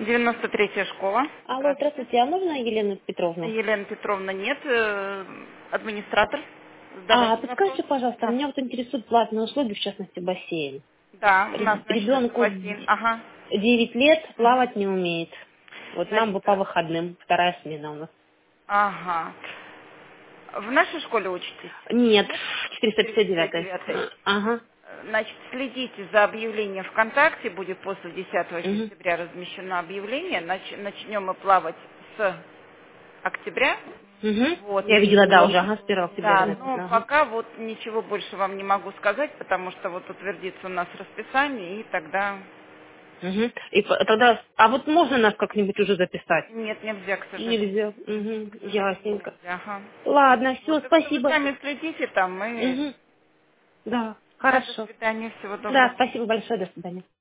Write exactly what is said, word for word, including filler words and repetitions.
девяносто третья школа. Алло, Здравствуйте. здравствуйте, а можно Елену Петровну? Елена Петровна нет, э, администратор. А, Задавайте вопрос. подскажите, пожалуйста, Да. меня вот интересуют платные услуги, в частности, бассейн. Да, у нас начнется Ребенку бассейн. Ага. девять лет, Мгм. плавать не умеет. Вот нам Значит, бы по выходным, вторая смена у нас. ага. В нашей школе учитесь? Нет, Нет? четыреста пятьдесят девять. четыреста пятьдесят девять. Ага. Значит, следите за объявлением ВКонтакте, будет после десятого Угу. сентября размещено объявление. Нач- начнем мы плавать с октября. Угу. Вот, Я видела, да, и уже, ага, с первого октября да, ну написано. Ага. пока вот ничего больше вам не могу сказать, потому что вот утвердится у нас расписание, и тогда Угу. И п- тогда, а вот можно нас как-нибудь уже записать? нет, нельзя, к сожалению. Нельзя. К Угу. сожалению, Ясненько. нельзя. Ага. Ладно, все, Вот, так что вы спасибо. сами следите там, и Угу. Да, да, до хорошо. свидания, всего Да, доброго. спасибо большое, до свидания.